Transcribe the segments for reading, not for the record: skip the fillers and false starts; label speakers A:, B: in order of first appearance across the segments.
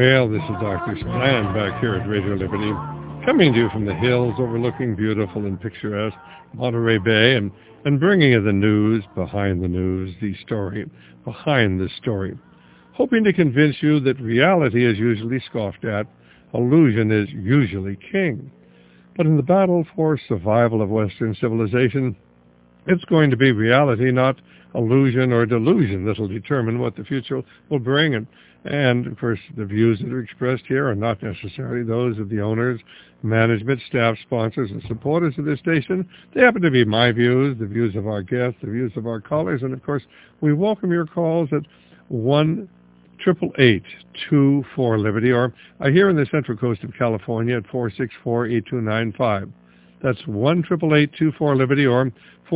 A: Well, this is Dr. Stan back here at Radio Liberty, coming to you from the hills overlooking beautiful and picturesque Monterey Bay and bringing you the news, the story behind the story, hoping to convince you that reality is usually scoffed at, illusion is usually king. But in the battle for survival of Western civilization, it's going to be reality, not illusion or delusion, that will determine what the future will bring. And, of course, the views that are expressed here are not necessarily those of the owners, management, staff, sponsors, and supporters of this station. They happen to be my views, the views of our guests, the views of our callers. And, of course, we welcome your calls at 1-888-24-LIBERTY, or here in the Central Coast of California at 464-8295. That's 1-888-24-LIBERTY or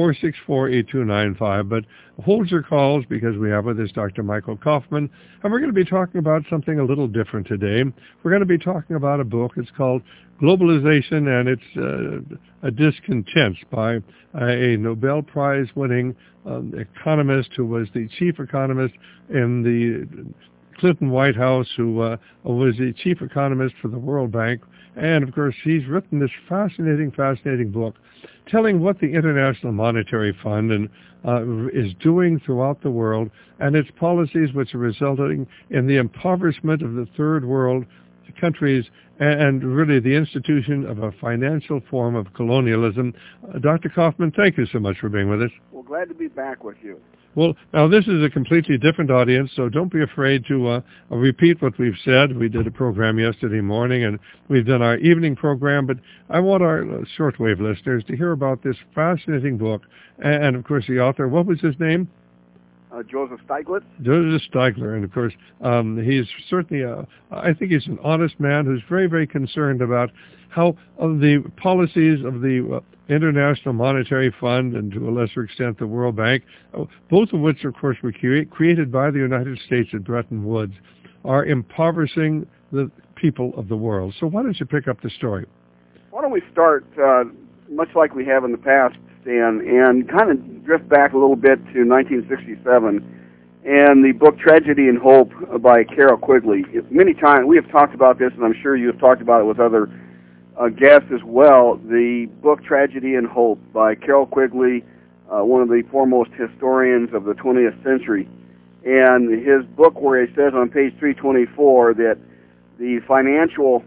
A: 464-8295. But hold your calls because we have with us Dr. Michael Kaufman, and we're going to be talking about something a little different today. We're going to be talking about a book. It's called Globalization and Its Discontents by a Nobel Prize-winning economist who was the chief economist in the Clinton White House, who was the chief economist for the World Bank. And, of course, he's written this fascinating book telling what the International Monetary Fund is doing throughout the world and its policies which are resulting in the impoverishment of the third world countries and really the institution of a financial form of colonialism. Dr. Kaufman, thank you so much for being with us.
B: Well, glad to be back with you.
A: Well, now this is a completely different audience, so don't be afraid to repeat what we've said. We did a program yesterday morning, and we've done our evening program, but I want our shortwave listeners to hear about this fascinating book, and of course the author, what was his name?
B: Joseph Stiglitz.
A: Joseph Stiglitz, and of course, he's certainly, I think he's an honest man who's very concerned about how the policies of the International Monetary Fund and to a lesser extent the World Bank, both of which, of course, were created by the United States at Bretton Woods, are impoverishing the people of the world. So why don't you pick up the story?
B: Why don't we start, much like we have in the past, Stan, and kind of drift back a little bit to 1967 and the book Tragedy and Hope by Carroll Quigley. Many times we have talked about this, and I'm sure you have talked about it with other guests as well. The book Tragedy and Hope by Carroll Quigley, one of the foremost historians of the 20th century. And his book, where he says on page 324 that the financial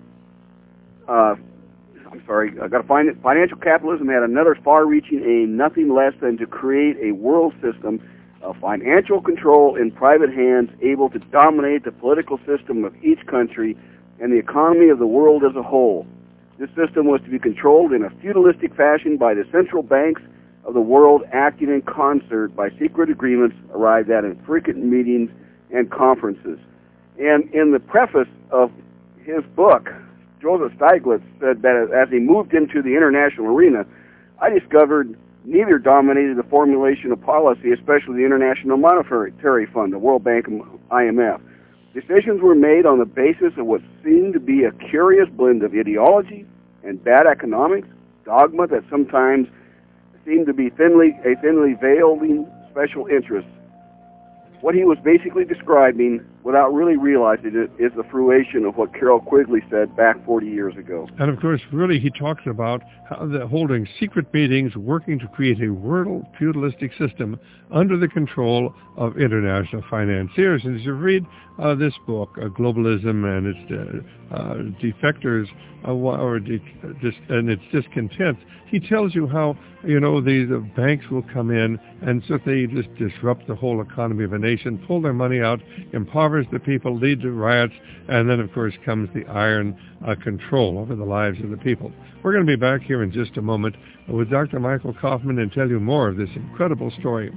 B: financial capitalism had another far-reaching aim, nothing less than to create a world system of financial control in private hands, able to dominate the political system of each country and the economy of the world as a whole. This system was to be controlled in a feudalistic fashion by the central banks of the world, acting in concert by secret agreements arrived at in frequent meetings and conferences. And in the preface of his book, Joseph Stiglitz said that as he moved into the international arena, I discovered neither dominated the formulation of policy, especially the International Monetary Fund, the World Bank and IMF. Decisions were made on the basis of what seemed to be a curious blend of ideology and bad economics, dogma that sometimes seemed to be thinly veiling special interests. What he was basically describing, without really realizing it, is the fruition of what Carroll Quigley said back 40 years ago.
A: And, of course, really he talks about how holding secret meetings, working to create a world feudalistic system under the control of international financiers. And as you read this book, Globalism and its defectors and its discontents, he tells you how, the banks will come in and certainly just disrupt the whole economy of a nation, pull their money out, impoverish the people, lead to riots, and then, of course, comes the iron control over the lives of the people. We're going to be back here in just a moment with Dr. Michael Kaufman and tell you more of this incredible story.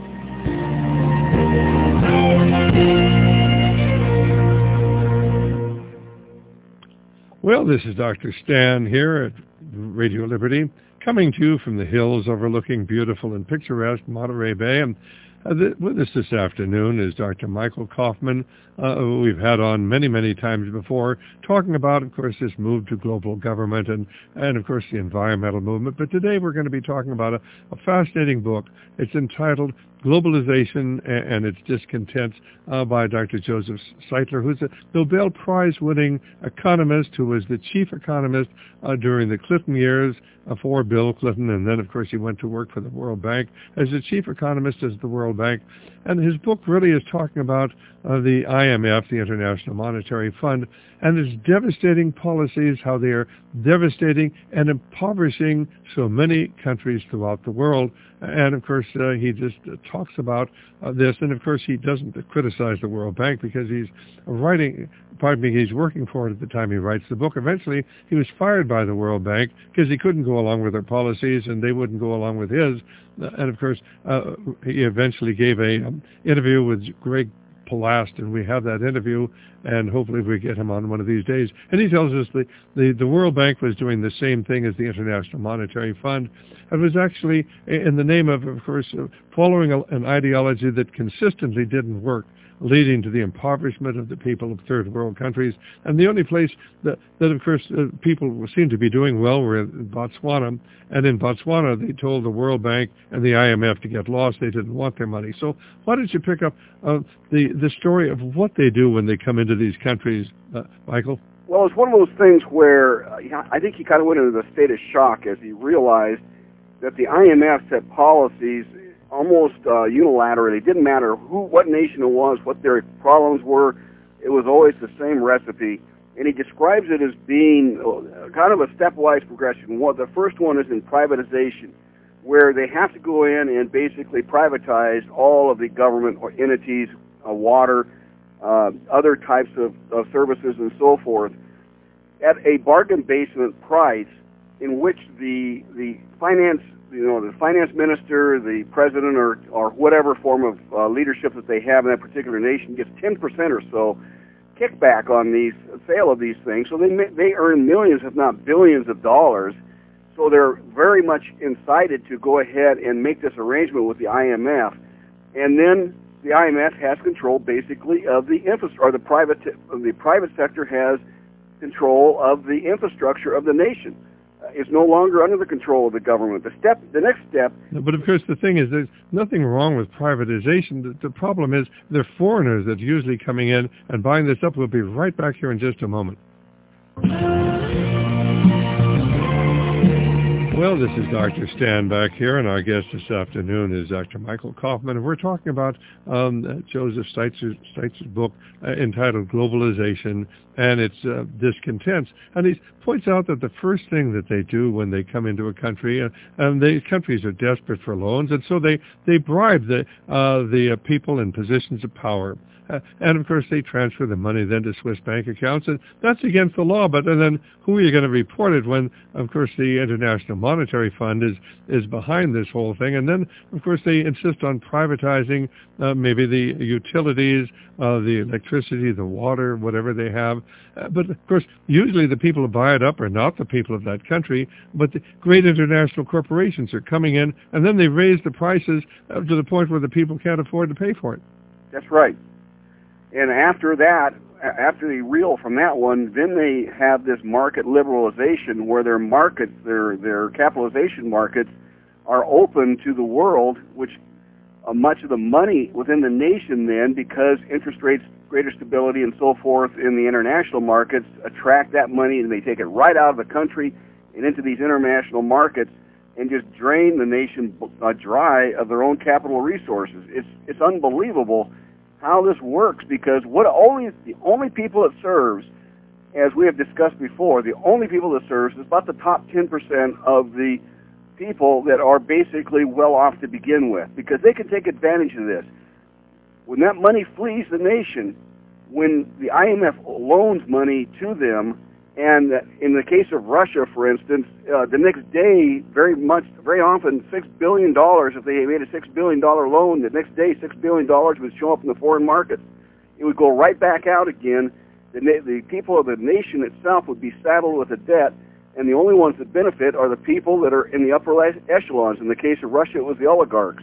A: Well, this is Dr. Stan here at Radio Liberty, coming to you from the hills overlooking beautiful and picturesque Monterey Bay. And with us this afternoon is Dr. Michael Kaufman, who we've had on many times before, talking about, of course, this move to global government and of course, the environmental movement. But today we're going to be talking about a fascinating book. It's entitled Globalization and Its Discontents by Dr. Joseph Seitler, who's a Nobel Prize-winning economist who was the chief economist during the Clinton years for Bill Clinton, and then, of course, he went to work for the World Bank as the chief economist at the World Bank. And his book really is talking about the IMF, the International Monetary Fund, and its devastating policies, how they are devastating and impoverishing so many countries throughout the world. And, of course, he just talks about this. And, of course, he doesn't criticize the World Bank because he's working for it at the time he writes the book. Eventually, he was fired by the World Bank because he couldn't go along with their policies and they wouldn't go along with his. And, of course, he eventually gave an interview with Greg Palast, and we have that interview, and hopefully we get him on one of these days. And he tells us the World Bank was doing the same thing as the International Monetary Fund. It was actually in the name of course, following an ideology that consistently didn't work, leading to the impoverishment of the people of third world countries. And the only place that of course, people seem to be doing well were in Botswana. And in Botswana, they told the World Bank and the IMF to get lost. They didn't want their money. So why don't you pick up the story of what they do when they come into these countries, Michael?
B: Well, it's one of those things where I think he kind of went into the state of shock as he realized that the IMF set policies almost unilaterally. It didn't matter what nation it was, what their problems were. It was always the same recipe. And he describes it as being kind of a stepwise progression. The first one is in privatization, where they have to go in and basically privatize all of the government or entities, water, other types of services and so forth, at a bargain basement price in which the finance minister, the president, or whatever form of leadership that they have in that particular nation gets 10% or so kickback on the sale of these things. So they earn millions, if not billions of dollars. So they're very much incited to go ahead and make this arrangement with the IMF. And then the IMF has control basically of the infrastructure, or the private sector has control of the infrastructure of the nation. Is no longer under the control of the government. The next step.
A: But of course, the thing is, there's nothing wrong with privatization. The problem is they're foreigners that are usually coming in and buying this up. We'll be right back here in just a moment. Well, this is Dr. Stan back here, and our guest this afternoon is Dr. Michael Kaufman, and we're talking about Joseph Steitzer's book entitled Globalization and Its Discontents. And he points out that the first thing that they do when they come into a country, and the countries are desperate for loans, and so they bribe the people in positions of power. And, of course, they transfer the money then to Swiss bank accounts, and that's against the law. But then who are you going to report it when, of course, the International Monetary Fund is behind this whole thing? And then, of course, they insist on privatizing maybe the utilities, the electricity, the water, whatever they have. But, of course, usually the people who buy it up are not the people of that country, but the great international corporations are coming in, and then they raise the prices to the point where the people can't afford to pay for it.
B: That's right. And after that, after they reel from that one, then they have this market liberalization where their markets, their capitalization markets, are open to the world, which much of the money within the nation then, because interest rates, greater stability, and so forth in the international markets, attract that money, and they take it right out of the country and into these international markets and just drain the nation dry of their own capital resources. It's unbelievable how this works, because the only people it serves, as we have discussed before, the only people it serves is about the top 10% of the people that are basically well off to begin with, because they can take advantage of this. When that money flees the nation, when the IMF loans money to them, and in the case of Russia, for instance, the next day, very often, $6 billion, if they made a $6 billion loan, the next day $6 billion would show up in the foreign markets. It would go right back out again. The people of the nation itself would be saddled with a debt, and the only ones that benefit are the people that are in the upper echelons. In the case of Russia, it was the oligarchs.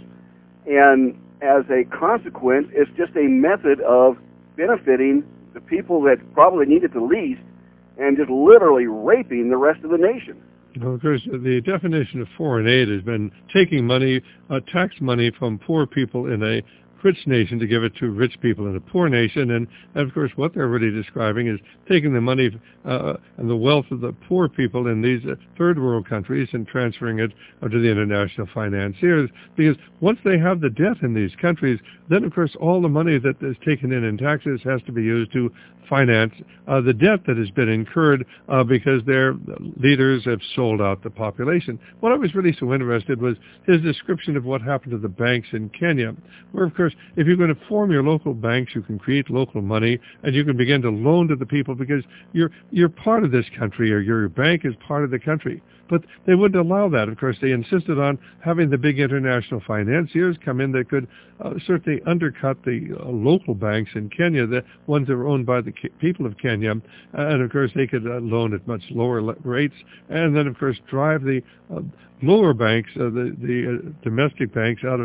B: And as a consequence, it's just a method of benefiting the people that probably need it the least, and just literally raping the rest of the nation.
A: Well, of course, the definition of foreign aid has been taking money, tax money from poor people in a rich nation to give it to rich people in a poor nation. And of course, what they're really describing is taking the money and the wealth of the poor people in these third world countries and transferring it to the international financiers. Because once they have the debt in these countries, then of course all the money that is taken in taxes has to be used to finance the debt that has been incurred because their leaders have sold out the population. What I was really so interested was his description of what happened to the banks in Kenya, where of course if you're going to form your local banks, you can create local money and you can begin to loan to the people because you're part of this country, or your bank is part of the country. But they wouldn't allow that. Of course, they insisted on having the big international financiers come in that could certainly undercut the local banks in Kenya, the ones that were owned by the people of Kenya. And, of course, they could loan at much lower rates. And then, of course, drive the lower banks, the domestic banks out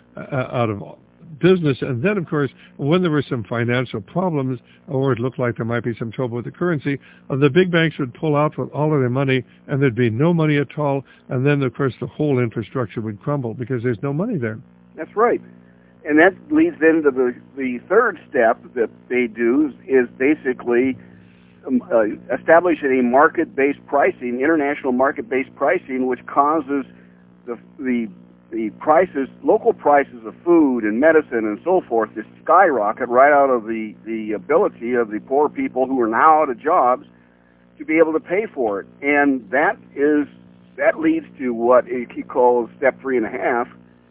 A: of business. And then, of course, when there were some financial problems or it looked like there might be some trouble with the currency, the big banks would pull out with all of their money and there'd be no money at all. And then, of course, the whole infrastructure would crumble because there's no money there.
B: That's right. And that leads into the third step that they do is basically establishing a market-based pricing, international market-based pricing, which causes the prices, local prices of food and medicine and so forth, to skyrocket right out of the ability of the poor people who are now out of jobs to be able to pay for it. And that leads to what he calls step 3.5,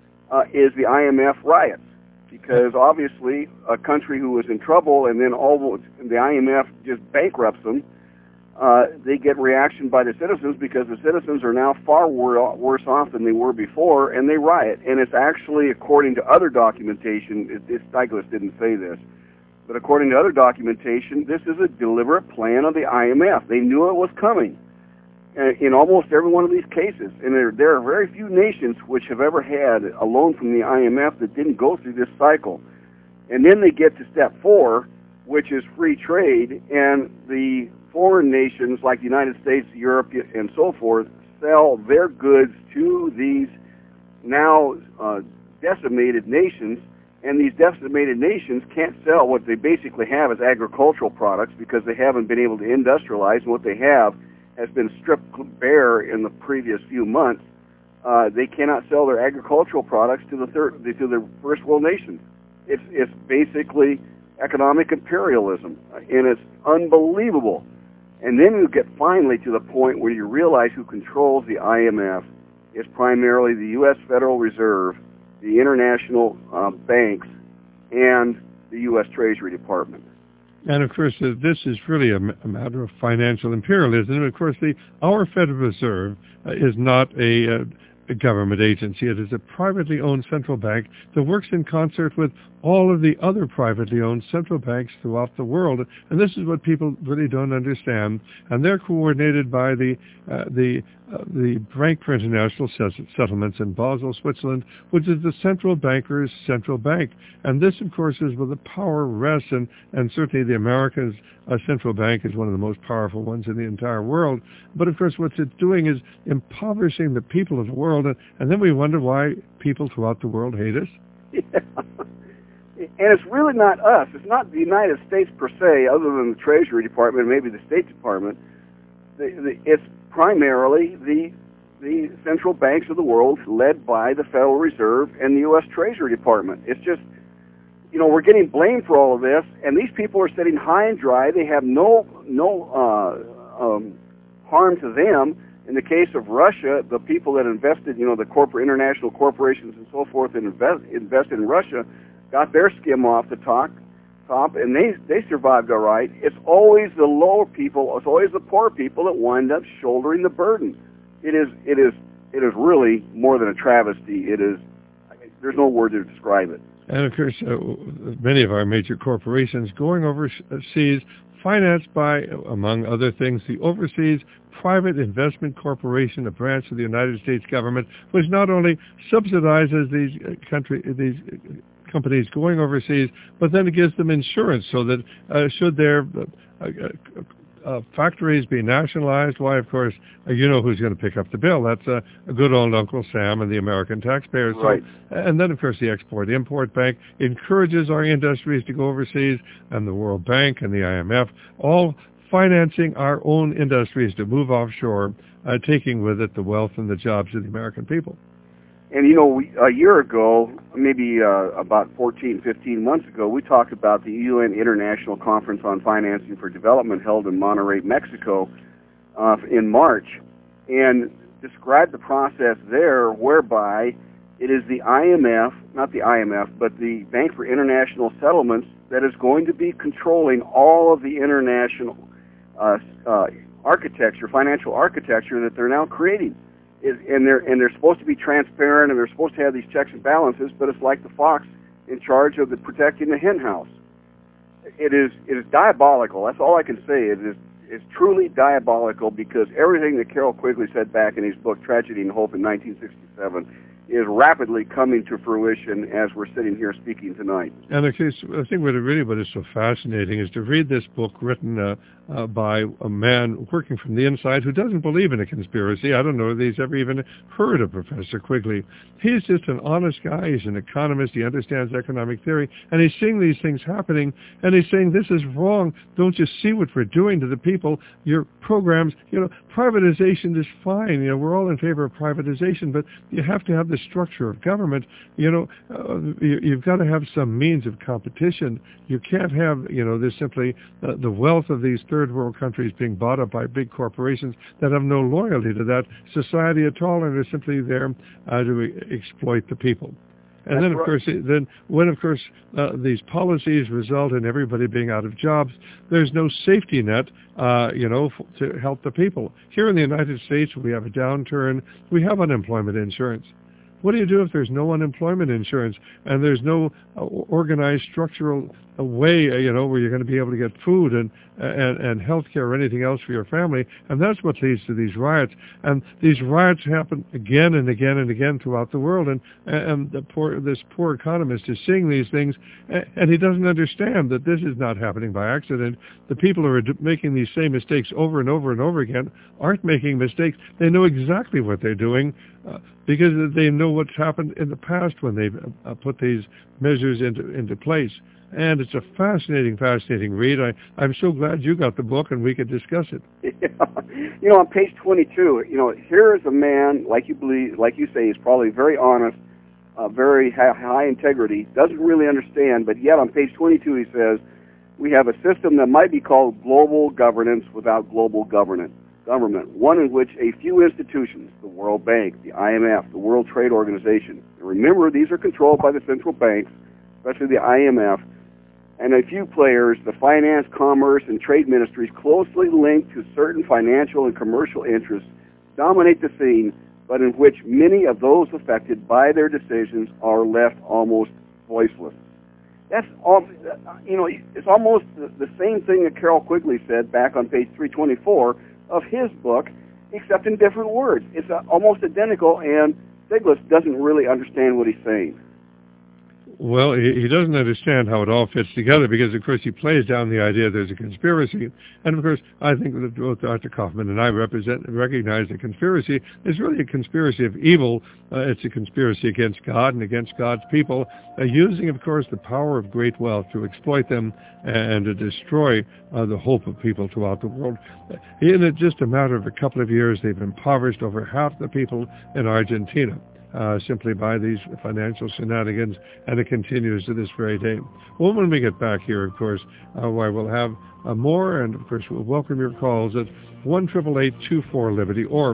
B: is the IMF riots. Because obviously a country who is in trouble and then the IMF just bankrupts them, they get reaction by the citizens because the citizens are now far worse off than they were before, and they riot. And it's actually, according to other documentation, Stiglitz didn't say this, but according to other documentation, this is a deliberate plan of the IMF. They knew it was coming in almost every one of these cases. And there are very few nations which have ever had a loan from the IMF that didn't go through this cycle. And then they get to step 4, which is free trade, and the foreign nations like the United States, Europe, and so forth sell their goods to these now decimated nations, and these decimated nations can't sell what they basically have as agricultural products because they haven't been able to industrialize, and what they have has been stripped bare in the previous few months. They cannot sell their agricultural products to the first world nations. It's basically economic imperialism, and it's unbelievable. And then you get finally to the point where you realize who controls the IMF is primarily the U.S. Federal Reserve, the international banks, and the U.S. Treasury Department.
A: And, of course, this is really a matter of financial imperialism. And, of course, our Federal Reserve is not a government agency. It is a privately owned central bank that works in concert with all of the other privately owned central banks throughout the world. And this is what people really don't understand. And they're coordinated by the Bank for International Settlements in Basel, Switzerland, which is the central banker's central bank. And this, of course, is where the power rests, and certainly the American central bank is one of the most powerful ones in the entire world. But, of course, what it's doing is impoverishing the people of the world, and then we wonder why people throughout the world hate us.
B: Yeah. And it's really not us. It's not the United States per se, other than the Treasury Department and maybe the State Department. It's primarily the central banks of the world led by the Federal Reserve and the U.S. Treasury Department. It's just, we're getting blamed for all of this, and these people are sitting high and dry. They have no harm to them. In the case of Russia, the people that invested, the international corporations and so forth that invested in Russia, got their skim off the top, and they survived all right. It's always the lower people, it's always the poor people that wind up shouldering the burden. It is really more than a travesty. There's no word to describe it.
A: And of course, many of our major corporations going overseas, financed by, among other things, the Overseas Private Investment Corporation, a branch of the United States government, which not only subsidizes these companies going overseas, but then it gives them insurance so that should their factories be nationalized, why, of course, you know who's going to pick up the bill. That's a good old Uncle Sam and the American taxpayers.
B: Right.
A: So, and then, of course, the Export-Import Bank encourages our industries to go overseas, and the World Bank and the IMF, all financing our own industries to move offshore, taking with it the wealth and the jobs of the American people.
B: And, you know, a year ago, maybe about 14, 15 months ago, we talked about the UN International Conference on Financing for Development held in Monterrey, Mexico in March, and described the process there whereby it is the IMF, not the IMF, but the Bank for International Settlements that is going to be controlling all of the international architecture, financial architecture that they're now creating. And they're supposed to be transparent, and they're supposed to have these checks and balances, but it's like the fox in charge of protecting the hen house. It is diabolical. That's all I can say. It's truly diabolical, because everything that Carroll Quigley said back in his book Tragedy and Hope in 1967 is rapidly coming to fruition as we're sitting here speaking tonight.
A: And I think what is so fascinating is to read this book written by a man working from the inside who doesn't believe in a conspiracy. I don't know if he's ever even heard of Professor Quigley. He's just an honest guy. He's an economist. He understands economic theory. And he's seeing these things happening, and he's saying, this is wrong. Don't you see what we're doing to the people? Your programs, privatization is fine. We're all in favor of privatization, but you have to have the structure of government. You've got to have some means of competition. You can't have, this simply the wealth of these third world countries being bought up by big corporations that have no loyalty to that society at all, and are simply there to exploit the people. And then, of course, when these policies result in everybody being out of jobs, there's no safety net, to help the people. Here in the United States, we have a downturn. We have unemployment insurance. What do you do if there's no unemployment insurance and there's no organized structural way, where you're going to be able to get food and health care or anything else for your family? And that's what leads to these riots. And these riots happen again and again and again throughout the world. And this poor economist is seeing these things, and he doesn't understand that this is not happening by accident. The people who are making these same mistakes over and over and over again aren't making mistakes. They know exactly what they're doing, because they know what's happened in the past when they've put these measures into place. And it's a fascinating read. I'm so glad you got the book and we could discuss it.
B: Yeah. On page 22, here is a man, like you say, he's probably very honest, very high integrity, doesn't really understand, but yet on page 22 he says, we have a system that might be called global governance without global government, one in which a few institutions, the World Bank, the IMF, the World Trade Organization, and remember, these are controlled by the central banks, especially the IMF, and a few players, the finance, commerce, and trade ministries closely linked to certain financial and commercial interests, dominate the scene, but in which many of those affected by their decisions are left almost voiceless. That's all, it's almost the same thing that Carroll Quigley said back on page 324 of his book, except in different words. It's almost identical, and Stiglitz doesn't really understand what he's saying.
A: Well, he doesn't understand how it all fits together, because, of course, he plays down the idea there's a conspiracy. And, of course, I think that both Dr. Kaufman and I recognize the conspiracy is really a conspiracy of evil. It's a conspiracy against God and against God's people, using, of course, the power of great wealth to exploit them and to destroy the hope of people throughout the world. In just a matter of a couple of years, they've impoverished over half the people in Argentina. Simply by these financial shenanigans, and it continues to this very day. Well, when we get back here, of course, we'll have more, and of course we'll welcome your calls at 1-888-24-LIBERTY or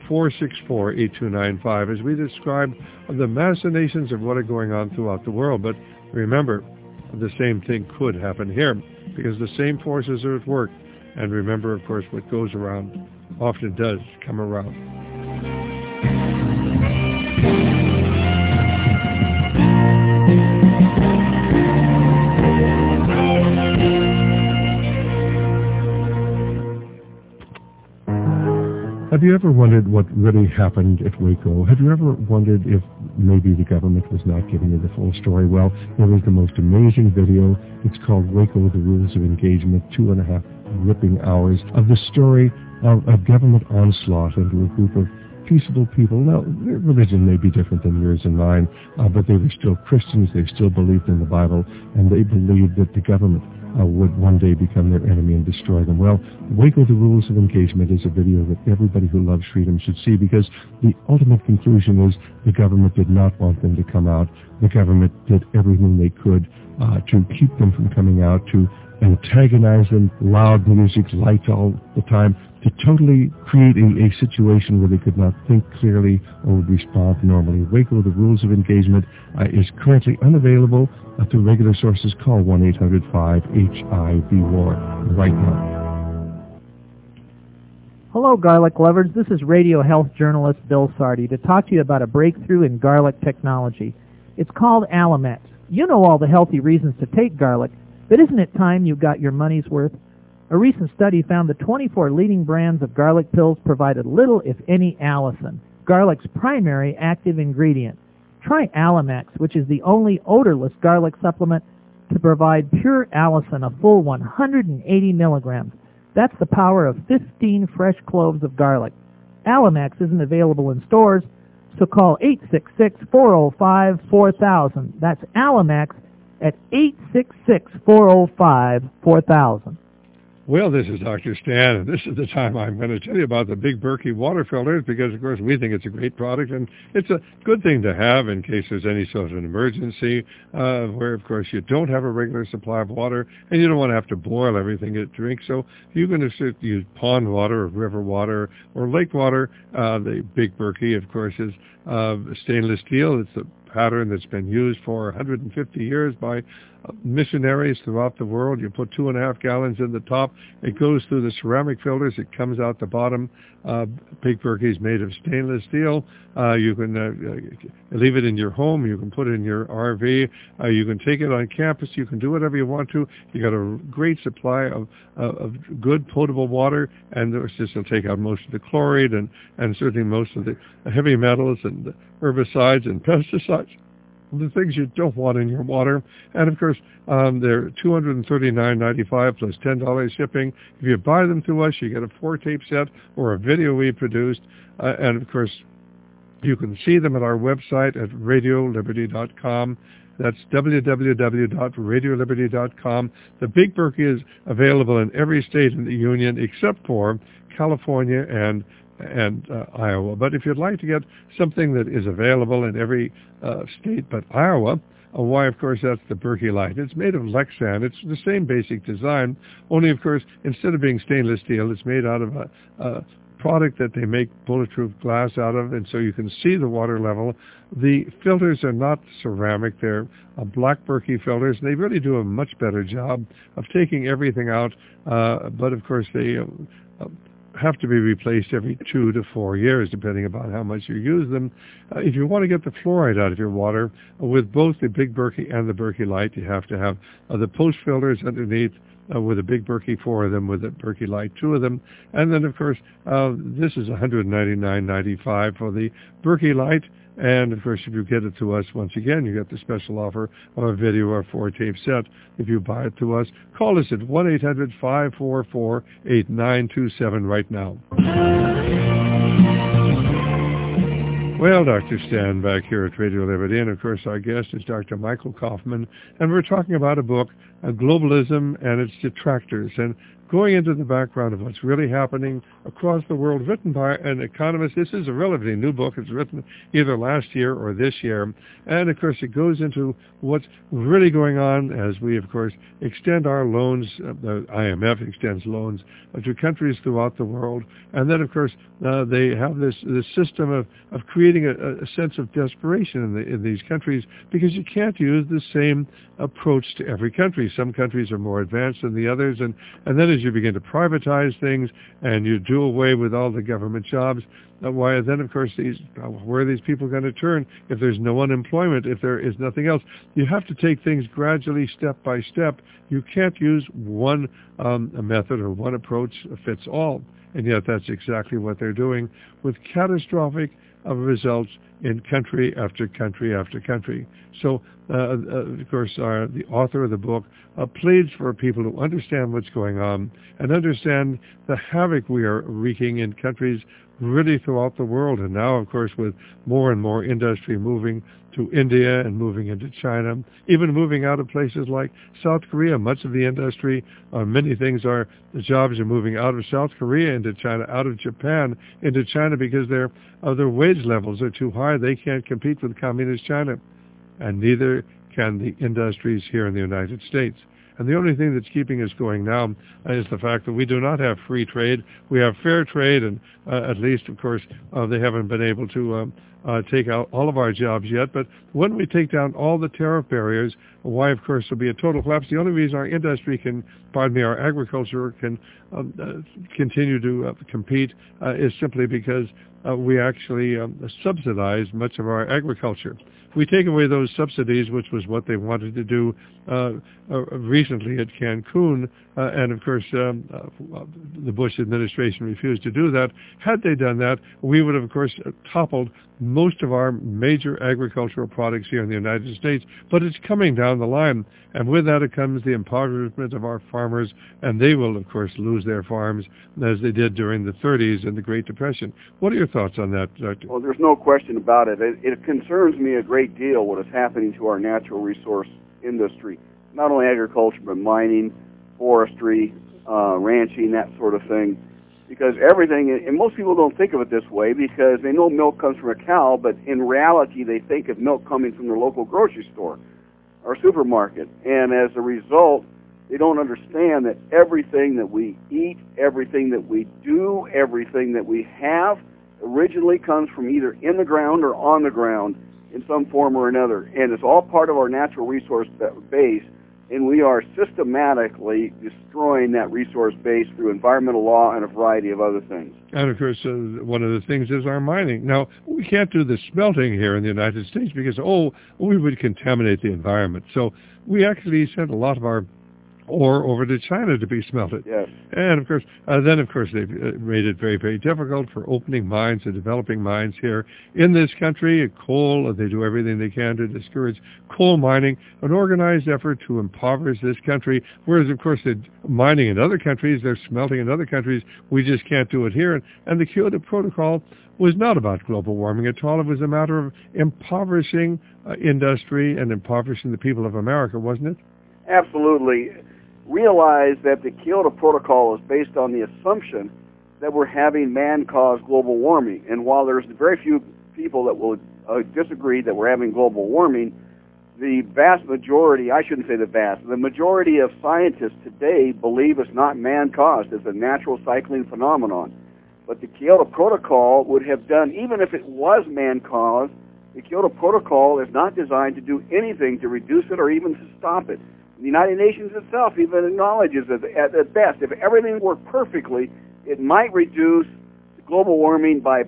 A: 464-8295 as we describe the machinations of what are going on throughout the world. But remember, the same thing could happen here, because the same forces are at work. And remember, of course, what goes around often does come around. Have you ever wondered what really happened at Waco? Have you ever wondered if maybe the government was not giving you the full story. Well, there was the most amazing video. It's called Waco, The Rules of Engagement, 2.5 ripping hours of the story of a government onslaught into a group of peaceable people. Now, their religion may be different than yours and mine, but they were still Christians. They still believed in the Bible, and they believed that the government would one day become their enemy and destroy them. Well, Waco, The Rules of Engagement is a video that everybody who loves freedom should see, because the ultimate conclusion is the government did not want them to come out. The government did everything they could to keep them from coming out, to antagonize them, loud music, lights all the time, to totally create a situation where they could not think clearly or would respond normally. Waco, The Rules of Engagement is currently unavailable through regular sources. Call 1-800-5-HIV-WAR right now.
C: Hello, garlic lovers. This is radio health journalist Bill Sardi to talk to you about a breakthrough in garlic technology. It's called Alamex. You know all the healthy reasons to take garlic, but isn't it time you got your money's worth? A recent study found the 24 leading brands of garlic pills provided little, if any, allicin, garlic's primary active ingredient. Try Alamex, which is the only odorless garlic supplement to provide pure allicin, a full 180 milligrams. That's the power of 15 fresh cloves of garlic. Alamex isn't available in stores, so call 866-405-4000. That's Alamex at 866-405-4000.
A: Well, this is Dr. Stan, and this is the time I'm going to tell you about the Big Berkey water filters, because, of course, we think it's a great product, and it's a good thing to have in case there's any sort of an emergency where, of course, you don't have a regular supply of water, and you don't want to have to boil everything you drink. So you're going to use pond water or river water or lake water. The Big Berkey, of course, is stainless steel. It's a pattern that's been used for 150 years by missionaries throughout the world. You put 2.5 gallons in the top. It goes through the ceramic filters. It comes out the bottom. Big Berkey is made of stainless steel. You can leave it in your home. You can put it in your RV. You can take it on campus. You can do whatever you want to. You got a great supply of good potable water, and this will take out most of the chloride and certainly most of the heavy metals and herbicides and pesticides, the things you don't want in your water. And of course, they're $239.95 plus $10 shipping. If you buy them through us, you get a 4-tape set or a video we produced. And of course, you can see them at our website at radioliberty.com. That's www.radioliberty.com. The Big Berkey is available in every state in the Union except for California and Iowa. But if you'd like to get something that is available in every state but Iowa, why, of course, that's the Berkey Light. It's made of Lexan. It's the same basic design, only, of course, instead of being stainless steel, it's made out of a product that they make bulletproof glass out of, and so you can see the water level. The filters are not ceramic. They're black Berkey filters, and they really do a much better job of taking everything out, but, of course, they have to be replaced every 2 to 4 years, depending upon how much you use them. If you want to get the fluoride out of your water, with both the Big Berkey and the Berkey Light, you have to have the post filters underneath with a Big Berkey, 4 of them, with a Berkey Light, 2 of them. And then, of course, this is $199.95 for the Berkey Light. And, of course, if you get it to us, once again, you get the special offer of a video or 4-tape set if you buy it to us. Call us at 1-800-544-8927 right now. Well, Dr. Stan back here at Radio Liberty, and of course our guest is Dr. Michael Kaufman, and we're talking about a book, Globalism and Its Detractors, and going into the background of what's really happening across the world, written by an economist. This is a relatively new book. It's written either last year or this year. And, of course, it goes into what's really going on as we, of course, extend our loans. The IMF extends loans to countries throughout the world. And then, of course, they have this system of creating a sense of desperation in these countries, because you can't use the same approach to every country. Some countries are more advanced than the others. And then as you begin to privatize things and you do away with all the government jobs, why then, of course, where are these people going to turn if there's no unemployment, if there is nothing else? You have to take things gradually, step by step. You can't use one method or one approach fits all. And yet that's exactly what they're doing with catastrophic results in country after country after country. So, of course, the author of the book pleads for people to understand what's going on and understand the havoc we are wreaking in countries really throughout the world. And now, of course, with more and more industry moving to India and moving into China, even moving out of places like South Korea. Much of the industry, many things the jobs are moving out of South Korea into China, out of Japan into China because their wage levels are too high. They can't compete with communist China. And neither can the industries here in the United States. And the only thing that's keeping us going now is the fact that we do not have free trade. We have fair trade, and at least, of course, they haven't been able to take out all of our jobs yet. But when we take down all the tariff barriers, why, of course, there'll be a total collapse. The only reason our industry our agriculture can continue to compete is simply because we actually subsidize much of our agriculture. We take away those subsidies, which was what they wanted to do recently at Cancun, and of course the Bush administration refused to do that. Had they done that, we would have, of course, toppled most of our major agricultural products here in the United States, but it's coming down the line, and with that it comes the impoverishment of our farmers, and they will, of course, lose their farms as they did during the 30s and the Great Depression. What are your thoughts on that, Doctor?
B: Well, there's no question about it. It concerns me a great deal what is happening to our natural resource industry, not only agriculture, but mining, forestry, ranching, that sort of thing. Because everything, and most people don't think of it this way because they know milk comes from a cow, but in reality they think of milk coming from their local grocery store or supermarket. And as a result, they don't understand that everything that we eat, everything that we do, everything that we have originally comes from either in the ground or on the ground in some form or another. And it's all part of our natural resource base. And we are systematically destroying that resource base through environmental law and a variety of other things.
A: And, of course, one of the things is our mining. Now, we can't do the smelting here in the United States because, we would contaminate the environment. So we actually sent a lot of our ore over to China to be smelted.
B: Yes.
A: And, of course, they've made it very, very difficult for opening mines and developing mines here in this country. Coal, they do everything they can to discourage coal mining, an organized effort to impoverish this country, whereas, of course, they're mining in other countries, they're smelting in other countries. We just can't do it here. And the Kyoto Protocol was not about global warming at all. It was a matter of impoverishing industry and impoverishing the people of America, wasn't it?
B: Absolutely. Realize that the Kyoto Protocol is based on the assumption that we're having man-caused global warming. And while there's very few people that will disagree that we're having global warming, the vast majority, I shouldn't say the majority of scientists today believe it's not man-caused, it's a natural cycling phenomenon. But the Kyoto Protocol would have done, even if it was man-caused, the Kyoto Protocol is not designed to do anything to reduce it or even to stop it. The United Nations itself even acknowledges that at best, if everything worked perfectly, it might reduce global warming by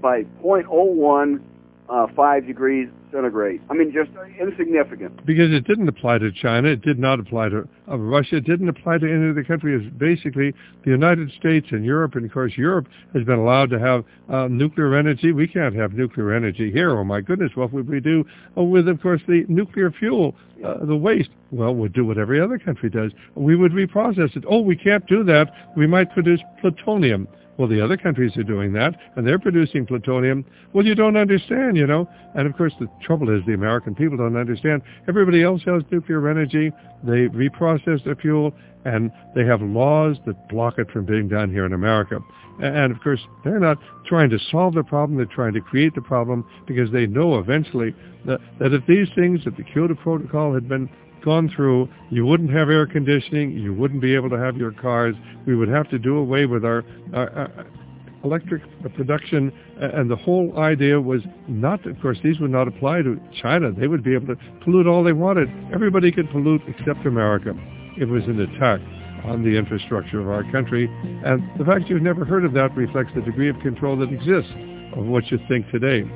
B: 0.015 degrees centigrade. I mean, just insignificant.
A: Because it didn't apply to China, it did not apply to Russia, it didn't apply to any other country. It's basically the United States and Europe, and of course Europe has been allowed to have nuclear energy. We can't have nuclear energy here. Oh my goodness, what would we do with, of course, the nuclear fuel, the waste? Well, we'd do what every other country does. We would reprocess it. Oh, we can't do that. We might produce plutonium. Well, the other countries are doing that, and they're producing plutonium. Well, you don't understand, And, of course, the trouble is the American people don't understand. Everybody else has nuclear energy. They reprocess their fuel, and they have laws that block it from being done here in America. And, of course, they're not trying to solve the problem. They're trying to create the problem because they know eventually that if these things, that the Kyoto Protocol had been gone through, you wouldn't have air conditioning, you wouldn't be able to have your cars, we would have to do away with our electric production, and the whole idea was not, of course, these would not apply to China. They would be able to pollute all they wanted. Everybody could pollute except America. It was an attack on the infrastructure of our country, and the fact you've never heard of that reflects the degree of control that exists of what you think today.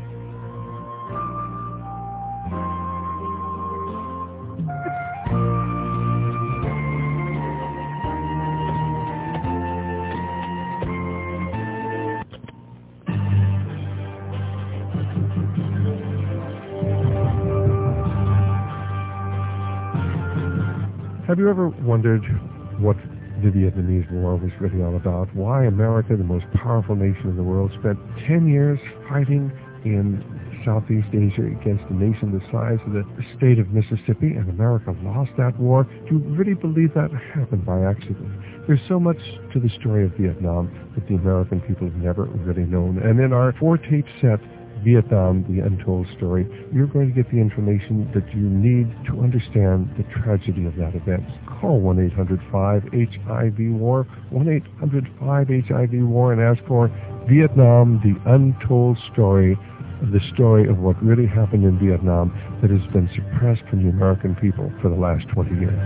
A: Have you ever wondered what the Vietnamese War was really all about? Why America, the most powerful nation in the world, spent 10 years fighting in Southeast Asia against a nation the size of the state of Mississippi, and America lost that war? Do you really believe that happened by accident? There's so much to the story of Vietnam that the American people have never really known. And in our 4-tape set, Vietnam, The Untold Story, you're going to get the information that you need to understand the tragedy of that event. Call 1-800-5-HIV-WAR, 1-800-5-HIV-WAR, and ask for Vietnam, The Untold Story, the story of what really happened in Vietnam that has been suppressed from the American people for the last 20 years.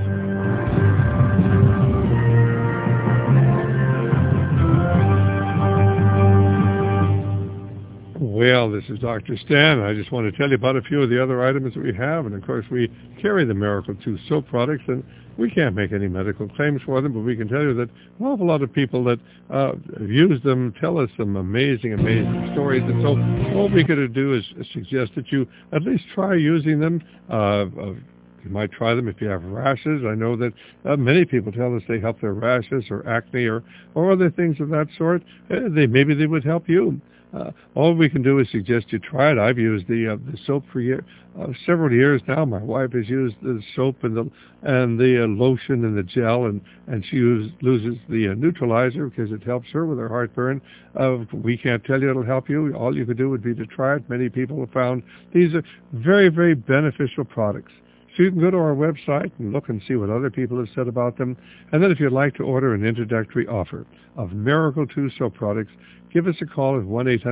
A: Well, this is Dr. Stan. I just want to tell you about a few of the other items that we have. And, of course, we carry the Miracle 2 soap products, and we can't make any medical claims for them, but we can tell you that an awful lot of people that use them tell us some amazing, amazing stories. And so all we could do is suggest that you at least try using them. You might try them if you have rashes. I know that many people tell us they help their rashes or acne or other things of that sort. Maybe they would help you. All we can do is suggest you try it. I've used the soap for several years now. My wife has used the soap and the lotion and the gel, and she loses the neutralizer because it helps her with her heartburn. We can't tell you it'll help you. All you could do would be to try it. Many people have found these are very, very beneficial products. So you can go to our website and look and see what other people have said about them. And then if you'd like to order an introductory offer of Miracle 2 soap products, give us a call at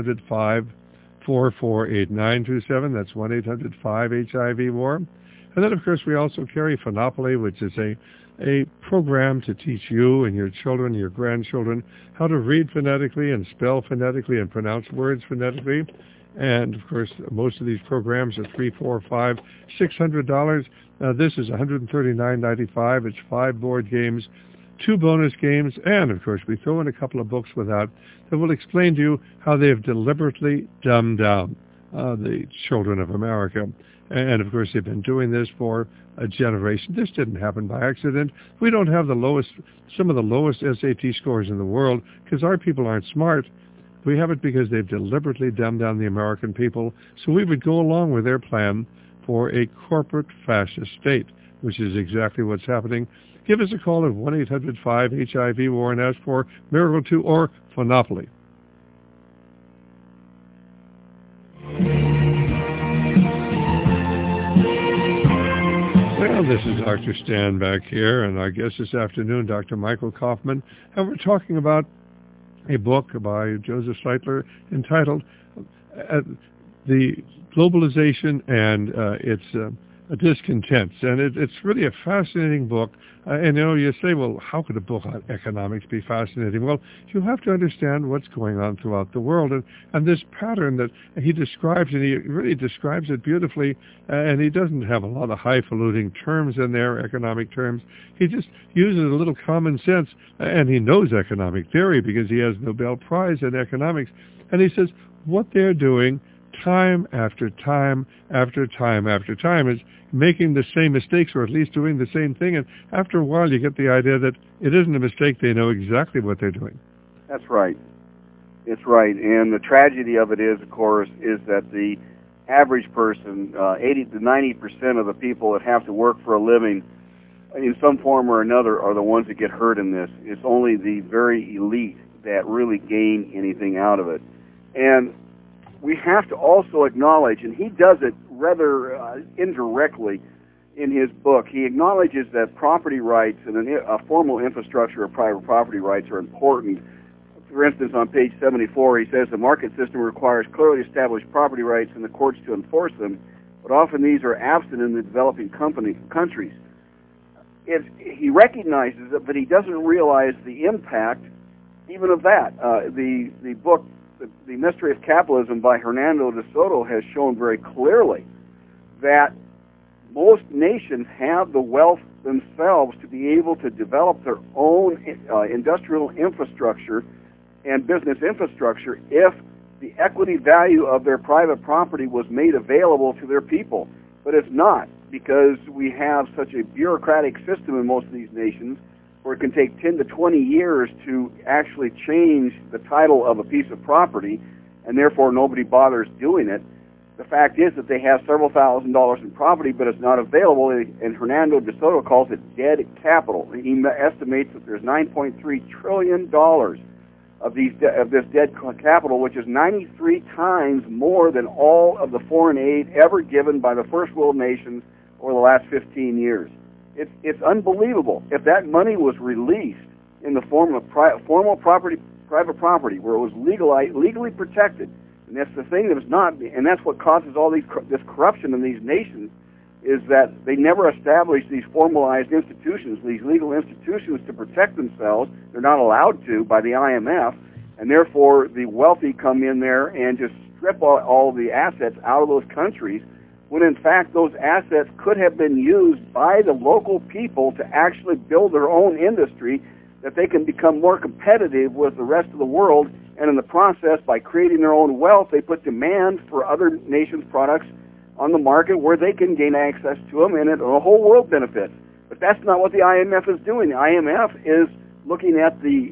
A: 1-800-544-8927. That's 1-800-5-HIV-WAR. And then, of course, we also carry Phonopoly, which is a program to teach you and your children, your grandchildren, how to read phonetically and spell phonetically and pronounce words phonetically. And, of course, most of these programs are $300, $400, $500, $600. This is $139.95. It's 5 board games, 2 bonus games, and, of course, we throw in a couple of books with that will explain to you how they have deliberately dumbed down the children of America. And, of course, they've been doing this for a generation. This didn't happen by accident. We don't have some of the lowest SAT scores in the world because our people aren't smart. We have it because they've deliberately dumbed down the American people, so we would go along with their plan for a corporate fascist state, which is exactly what's happening. Give us a call at 1-800-5-HIV-WAR and ask for Miracle 2 or Phonopoly. Well, this is Dr. Stan back here, and our guest this afternoon, Dr. Michael Kaufman, and we're talking about a book by Joseph Seitler entitled The Globalization and Its Discontents. And it's really a fascinating book. And, you say, well, how could a book on economics be fascinating? Well, you have to understand what's going on throughout the world. And this pattern that he describes, and he really describes it beautifully, and he doesn't have a lot of highfalutin terms in there, economic terms. He just uses a little common sense, and he knows economic theory because he has Nobel Prize in economics. And he says what they're doing time after time after time after time is making the same mistakes, or at least doing the same thing. And after a while, you get the idea that it isn't a mistake. They know exactly what they're doing.
B: That's right. It's right. And the tragedy of it is, of course, is that the average person, 80 to 90% of the people that have to work for a living in some form or another are the ones that get hurt in this. It's only the very elite that really gain anything out of it. And we have to also acknowledge, and he does it rather indirectly in his book, he acknowledges that property rights and a formal infrastructure of private property rights are important. For instance, on page 74, he says the market system requires clearly established property rights and the courts to enforce them, but often these are absent in the developing countries. He recognizes it, but he doesn't realize the impact even of that. The book The Mystery of Capitalism by Hernando de Soto has shown very clearly that most nations have the wealth themselves to be able to develop their own industrial infrastructure and business infrastructure if the equity value of their private property was made available to their people. But it's not, because we have such a bureaucratic system in most of these nations where it can take 10 to 20 years to actually change the title of a piece of property, and therefore nobody bothers doing it. The fact is that they have several $1,000s in property, but it's not available, and Hernando de Soto calls it dead capital. He estimates that there's $9.3 trillion of this dead capital, which is 93 times more than all of the foreign aid ever given by the first world nations over the last 15 years. It's unbelievable. If that money was released in the form of private property, where it was legally protected, and that's the thing that is not, and that's what causes all this corruption in these nations, is that they never establish these formalized institutions, these legal institutions to protect themselves. They're not allowed to by the IMF, and therefore the wealthy come in there and just strip all the assets out of those countries, when in fact those assets could have been used by the local people to actually build their own industry, that they can become more competitive with the rest of the world, and in the process, by creating their own wealth, they put demand for other nations' products on the market where they can gain access to them, and the whole world benefits. But that's not what the IMF is doing. The IMF is looking at the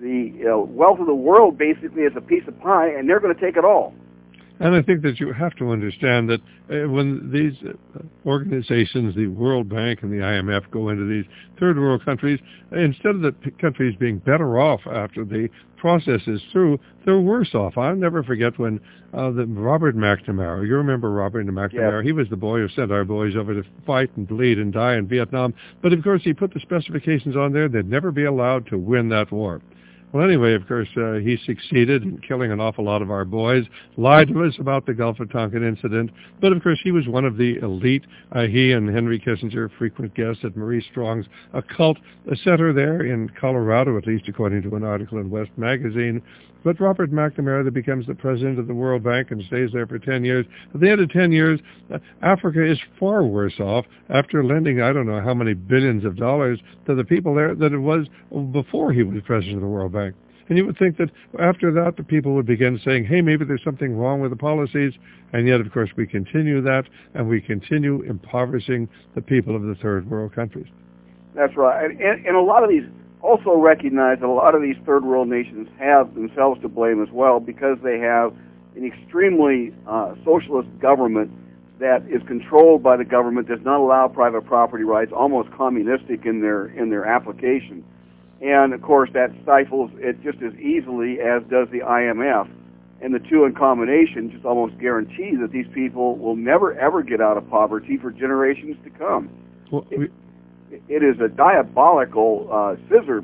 B: wealth of the world basically as a piece of pie, and they're going to take it all.
A: And I think that you have to understand that when these organizations, the World Bank and the IMF, go into these third world countries, instead of the countries being better off after the process is through, they're worse off. I'll never forget when Robert McNamara, you remember Robert McNamara, He was the boy who sent our boys over to fight and bleed and die in Vietnam. But of course he put the specifications on there, they'd never be allowed to win that war. Well, anyway, of course, he succeeded in killing an awful lot of our boys, lied to us about the Gulf of Tonkin incident, but of course he was one of the elite. He and Henry Kissinger, frequent guests at Maurice Strong's occult center there in Colorado, at least according to an article in West Magazine. But Robert McNamara, that becomes the president of the World Bank and stays there for 10 years. At the end of 10 years, Africa is far worse off after lending, I don't know how many billions of dollars to the people there than it was before he was president of the World Bank. And you would think that after that, the people would begin saying, hey, maybe there's something wrong with the policies. And yet, of course, we continue that, and we continue impoverishing the people of the third world countries.
B: That's right. And a lot of these also recognize that a lot of these third world nations have themselves to blame as well, because they have an extremely socialist government that is controlled by the government, does not allow private property rights, almost communistic in their application. And of course that stifles it just as easily as does the IMF. And the two in combination just almost guarantee that these people will never ever get out of poverty for generations to come.
A: Well,
B: it is a diabolical scissors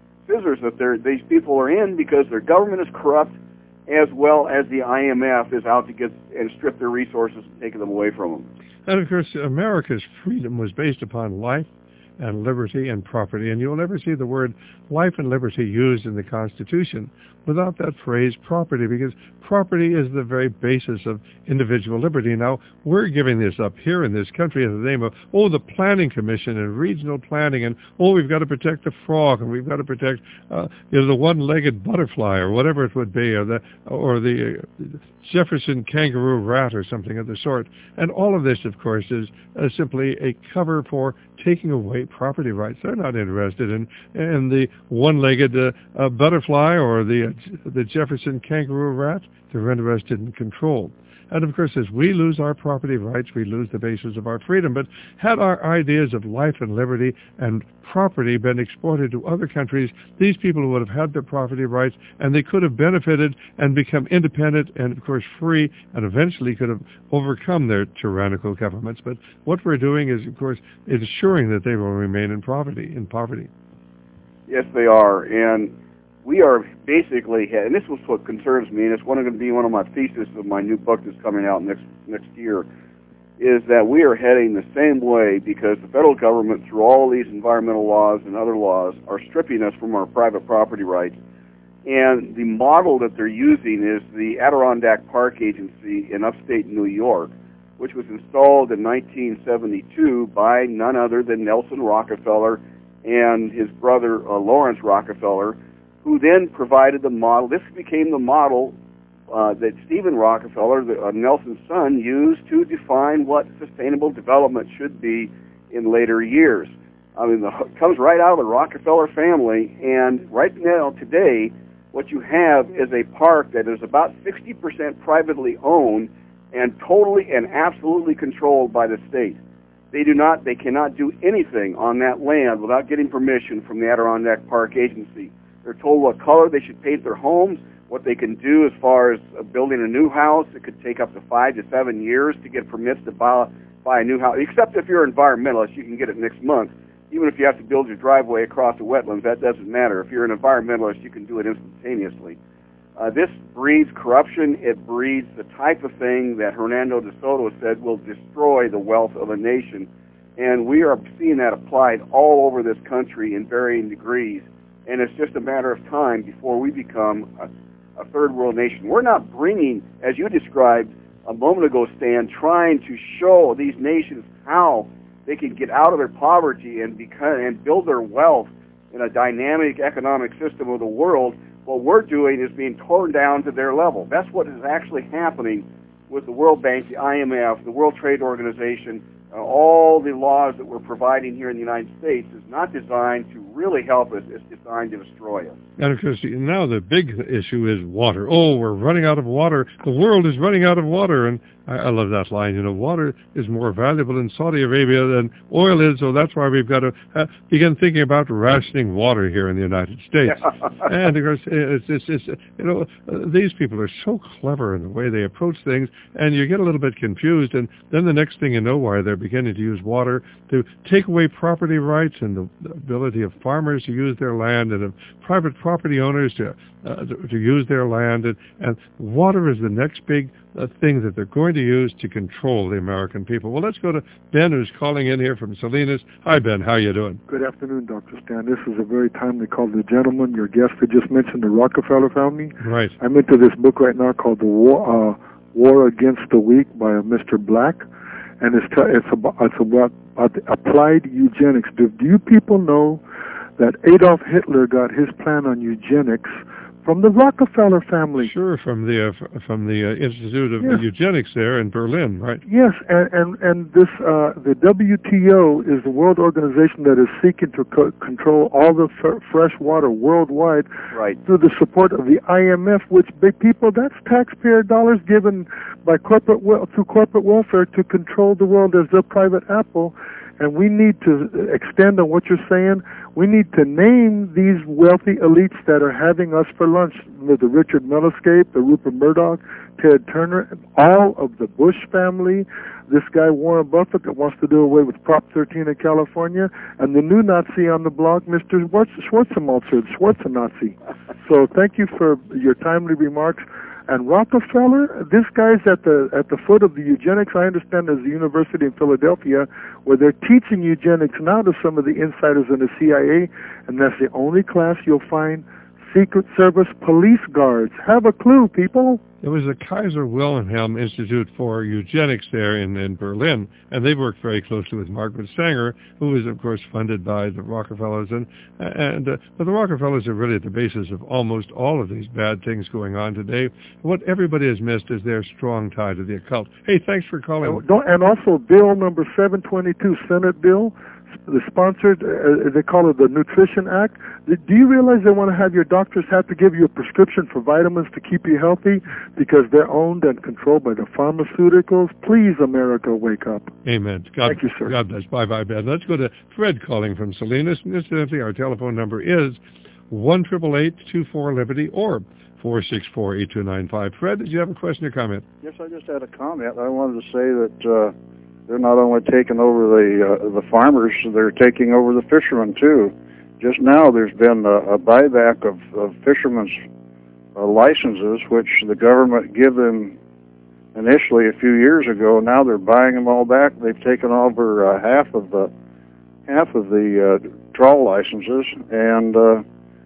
B: that these people are in, because their government is corrupt, as well as the IMF is out to get and strip their resources and take them away from them.
A: And of course, America's freedom was based upon life and liberty and property, and you'll never see the word life and liberty used in the Constitution without that phrase property, because property is the very basis of individual liberty. Now, we're giving this up here in this country in the name of, the Planning Commission and regional planning, and, we've got to protect the frog, and we've got to protect the one-legged butterfly, or whatever it would be, or the Jefferson kangaroo rat, or something of the sort. And all of this, of course, is simply a cover for taking away property rights. They're not interested in the one-legged butterfly or the Jefferson kangaroo rat. They're interested in control. And of course, as we lose our property rights, we lose the basis of our freedom. But had our ideas of life and liberty and property been exported to other countries, these people would have had their property rights, and they could have benefited and become independent and, of course, free, and eventually could have overcome their tyrannical governments. But what we're doing is, of course, ensuring that they will remain in poverty. Yes, they are. And we are basically, and this is what concerns me, and it's going to be one of my theses of my new book that's coming out next year, is that we are heading the same way, because the federal government, through all these environmental laws and other laws, are stripping us from our private property rights.
B: And the model that they're using is the Adirondack Park Agency in upstate New York, which was installed in 1972 by none other than Nelson Rockefeller and his brother Lawrence Rockefeller, who then provided the model. This became the model that Stephen Rockefeller, Nelson's son, used to define what sustainable development should be in later years. I mean, it comes right out of the Rockefeller family, and right now, today, what you have is a park that is about 60% privately owned and totally and absolutely controlled by the state. They cannot do anything on that land without getting permission from the Adirondack Park Agency. They're told what color they should paint their homes, what they can do as far as building a new house. It could take up to 5 to 7 years to get permits to buy a new house, except if you're an environmentalist, you can get it next month. Even if you have to build your driveway across the wetlands, that doesn't matter. If you're an environmentalist, you can do it instantaneously. This breeds corruption. It breeds the type of thing that Hernando de Soto said will destroy the wealth of a nation. And we are seeing that applied all over this country in varying degrees. And it's just a matter of time before we become a third world nation. We're not bringing, as you described a moment ago, Stan, trying to show these nations how they can get out of their poverty and build their wealth in a dynamic economic system of the world. What we're doing is being torn down to their level. That's what is actually happening with the World Bank, the IMF, the World Trade Organization. All the laws that we're providing here in the United States is not designed to really help us. It's designed to destroy us.
A: And of course, now the big issue is water. Oh, we're running out of water. The world is running out of water. And I love that line. You know, water is more valuable in Saudi Arabia than oil is, so that's why we've got to begin thinking about rationing water here in the United States. And of course, these people are so clever in the way they approach things, and you get a little bit confused, and then the next thing you know, why they're beginning to use water to take away property rights and the ability of farmers to use their land and of private property owners to use their land. And water is the next big thing that they're going to use to control the American people. Well, let's go to Ben, who's calling in here from Salinas. Hi, Ben. How you doing?
D: Good afternoon, Dr. Stan. This is a very timely call. The gentleman, your guest, who just mentioned the Rockefeller family.
A: Right.
D: I'm into this book right now called The War Against the Weak by Mr. Black, and it's about applied eugenics. Do you people know that Adolf Hitler got his plan on eugenics from the Rockefeller family?
A: Sure, from the Institute of Eugenics there in Berlin, right?
D: Yes, and this the WTO is the world organization that is seeking to control all the fresh water worldwide,
B: right,
D: through the support of the IMF, which, big people, that's taxpayer dollars given by through corporate welfare to control the world as their private apple. And we need to extend on what you're saying. We need to name these wealthy elites that are having us for lunch. The Richard Mellescape, the Rupert Murdoch, Ted Turner, all of the Bush family, this guy Warren Buffett that wants to do away with Prop 13 in California, and the new Nazi on the block, Mr. Schwarzenegger. So thank you for your timely remarks. And Rockefeller, this guy's at the foot of the eugenics. I understand there's a university in Philadelphia where they're teaching eugenics now to some of the insiders in the CIA, and that's the only class you'll find Secret Service police guards. Have a clue, people.
A: It was the Kaiser Wilhelm Institute for Eugenics there in Berlin, and they worked very closely with Margaret Sanger, who was, of course, funded by the Rockefellers. But the Rockefellers are really at the basis of almost all of these bad things going on today. What everybody has missed is their strong tie to the occult. Hey, thanks for calling.
D: And also Bill number 722, Senate Bill, the sponsored, they call it the Nutrition Act. Do you realize they want to have your doctors have to give you a prescription for vitamins to keep you healthy because they're owned and controlled by the pharmaceuticals? Please, America, wake up.
A: Amen.
D: Thank you, sir.
A: God bless. Bye-bye, Ben. Let's go to Fred calling from Salinas. Incidentally, our telephone number is 1-888-24-LIBERTY or 464-8295. Fred, did you have a question or comment?
E: Yes, I just had a comment. I wanted to say that they're not only taking over the farmers, they're taking over the fishermen, too. Just now there's been a buyback of fishermen's licenses, which the government gave them initially a few years ago. Now they're buying them all back. They've taken over half of the trawl licenses, and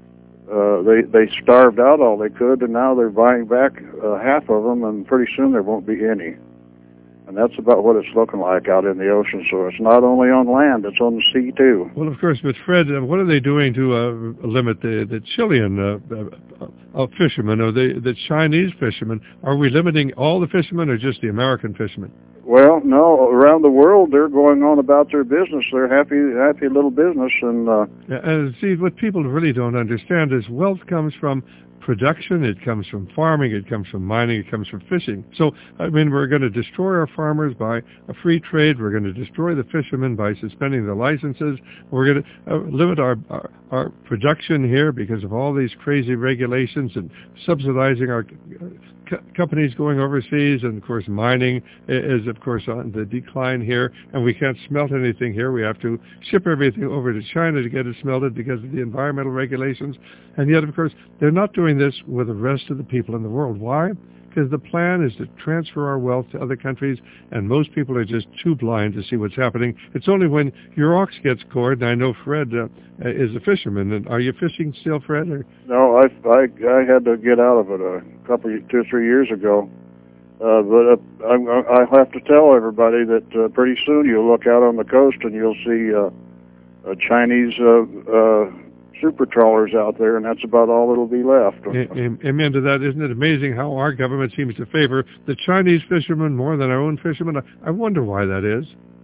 E: They starved out all they could, and now they're buying back half of them, and pretty soon there won't be any. And that's about what it's looking like out in the ocean. So it's not only on land, it's on the sea too.
A: Well, of course, but Fred, what are they doing to limit the Chilean fishermen or the Chinese fishermen? Are we limiting all the fishermen or just the American fishermen?
E: Well, no, around the world they're going on about their business. They're happy little business. And
A: see, what people really don't understand is wealth comes from production, it comes from farming, it comes from mining, it comes from fishing. So, I mean, we're going to destroy our farmers by a free trade. We're going to destroy the fishermen by suspending the licenses. We're going to limit our production here because of all these crazy regulations and subsidizing our companies going overseas. And, of course, mining is, of course, on the decline here. And we can't smelt anything here. We have to ship everything over to China to get it smelted because of the environmental regulations. And yet, of course, they're not doing this with the rest of the people in the world. Why? Because the plan is to transfer our wealth to other countries, and most people are just too blind to see what's happening. It's only when your ox gets gored, and I know Fred is a fisherman. And are you fishing still, Fred? Or?
E: No, I had to get out of it 2 or 3 years ago. But I have to tell everybody that pretty soon you'll look out on the coast and you'll see Chinese super trawlers out there, and that's about all that'll be left.
A: Amen to that. Isn't it amazing how our government seems to favor the Chinese fishermen more than our own fishermen? I wonder why that is.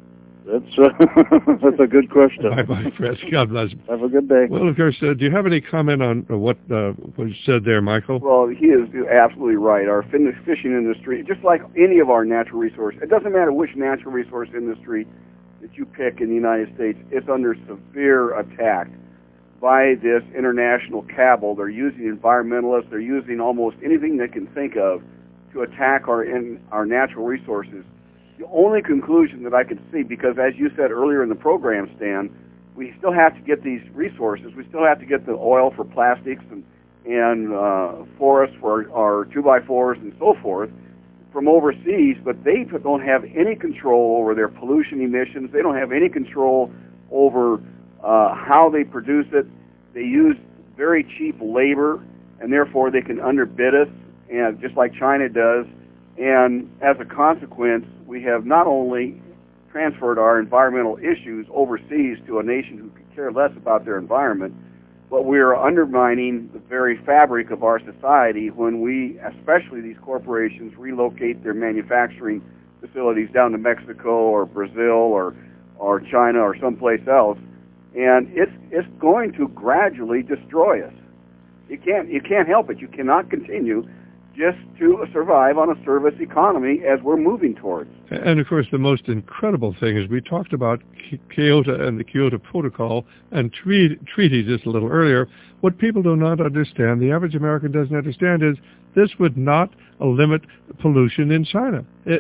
E: That's a good question.
A: Bye-bye, Fred. God bless.
E: Have a good day.
A: Well, of course, do you have any comment on what was said there, Michael?
B: Well, he is absolutely right. Our fishing industry, just like any of our natural resources, it doesn't matter which natural resource industry that you pick in the United States, it's under severe attack by this international cabal. They're using environmentalists. They're using almost anything they can think of to attack our natural resources. The only conclusion that I could see, because as you said earlier in the program, Stan, we still have to get these resources. We still have to get the oil for plastics and forests for our 2x4s and so forth from overseas, but they don't have any control over their pollution emissions. They don't have any control over how they produce it. They use very cheap labor, and therefore they can underbid us, and just like China does. And as a consequence, we have not only transferred our environmental issues overseas to a nation who could care less about their environment, but we are undermining the very fabric of our society when we, especially these corporations, relocate their manufacturing facilities down to Mexico or Brazil or China or someplace else. And it's going to gradually destroy us. You can't help it. You cannot continue just to survive on a service economy as we're moving towards.
A: And of course, the most incredible thing is we talked about Kyoto and the Kyoto Protocol and treaty just a little earlier. What people do not understand, the average American doesn't understand, is this would not limit pollution in China.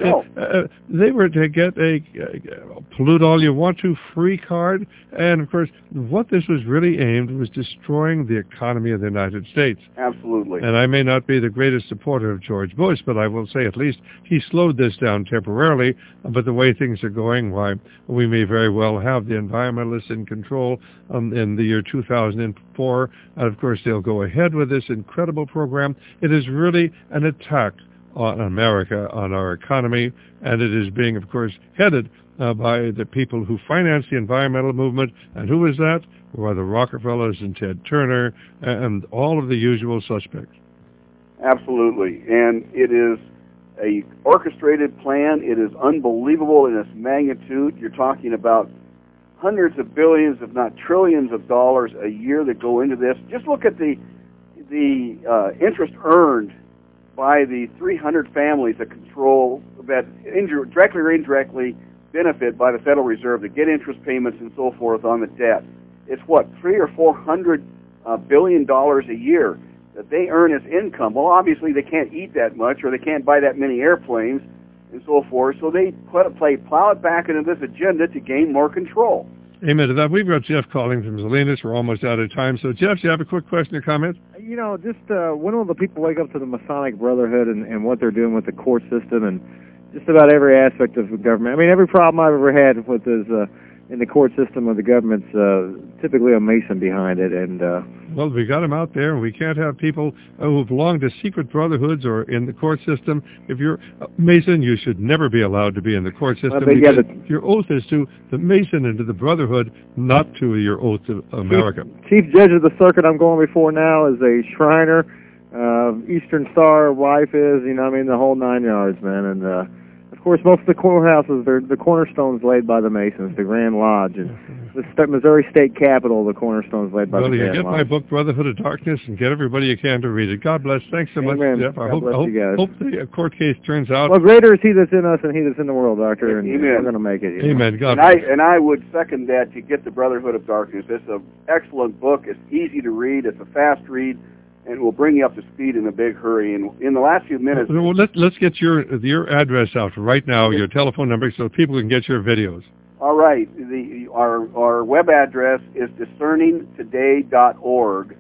A: They were to get a pollute all you want to free card, and of course what this was really aimed was destroying the economy of the United States.
B: Absolutely.
A: And I may not be the greatest supporter of George Bush, but I will say at least he slowed this down temporarily. But the way things are going, why, we may very well have the environmentalists in control in the year 2004. And of course they'll go ahead with this incredible program. It is really an attack on America, on our economy, and it is being, of course, headed by the people who finance the environmental movement. And who is that? Well, the Rockefellers and Ted Turner and all of the usual suspects.
B: Absolutely. And it is a orchestrated plan. It is unbelievable in its magnitude. You're talking about hundreds of billions, if not trillions of dollars a year that go into this. Just look at the interest earned by the 300 families that directly or indirectly benefit by the Federal Reserve, that get interest payments and so forth on the debt. It's what, $300 or $400 billion a year that they earn as income. Well, obviously they can't eat that much, or they can't buy that many airplanes and so forth. So they plow it back into this agenda to gain more control.
A: Amen to that. We've got Jeff calling from Salinas. We're almost out of time. So, Jeff, do you have a quick question or comment?
F: You know, just when will the people wake up to the Masonic Brotherhood and what they're doing with the court system and just about every aspect of the government? I mean, every problem I've ever had with is in the court system of the government's typically a Mason behind it. And
A: Well, we got them out there, and we can't have people who belong to secret brotherhoods or in the court system. If you're a Mason, you should never be allowed to be in the court system because your oath is to the Mason and to the Brotherhood, not to your oath to America.
F: Chief Judge of the Circuit I'm going before now is a Shriner, Eastern Star wife is, the whole 9 yards, man. And, of course, most of the courthouses, the cornerstones laid by the Masons, the Grand Lodge. And the Missouri State Capitol, the cornerstones laid by the Grand Lodge.
A: Well, you get my book, Brotherhood of Darkness, and get everybody you can to read it. God bless. Thanks so much, Jeff. I hope the court case turns out.
F: Well, greater is he that's in us than he that's in the world, Doctor. And we're going to make it.
A: Amen. God bless.
B: And I would second that to get the Brotherhood of Darkness. It's an excellent book. It's easy to read. It's a fast read. And will bring you up to speed in a big hurry. And in the last few minutes...
A: Well, let's get your address out right now, your telephone number, so people can get your videos.
B: All right. Our web address is discerningtoday.org.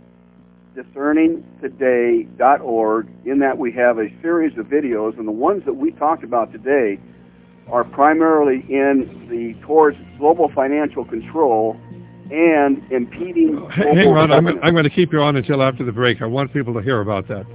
B: Discerningtoday.org. In that we have a series of videos, and the ones that we talked about today are primarily towards global financial control and impeding...
A: Hang on, I'm going to keep you on until after the break. I want people to hear about that.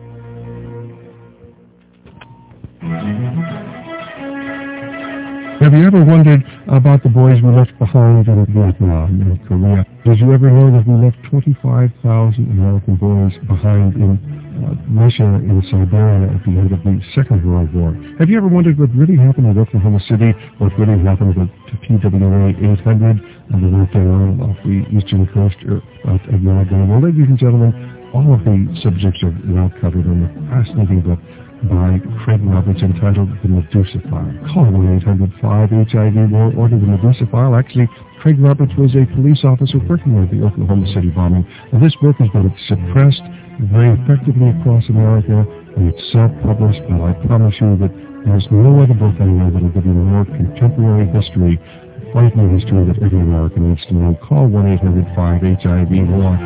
G: Have you ever wondered about the boys we left behind in Vietnam and Korea? Did you ever know that we left 25,000 American boys behind in Russia and Siberia at the end of the Second World War? Have you ever wondered what really happened in Oklahoma City, what really happened to TWA 800 and the route down off the eastern coast of Yarragon? Well, ladies and gentlemen, all of the subjects are now covered in a fascinating book by Craig Roberts entitled The Medusa File. Call 1-800-5-HIV or order The Medusa File. Actually, Craig Roberts was a police officer working with the Oklahoma City bombing. And this book has been suppressed very effectively across America, and it's self-published, but I promise you that there's no other book anywhere that will give you more contemporary history, frightening history that every American needs to know. Call 1-800-5-HIV or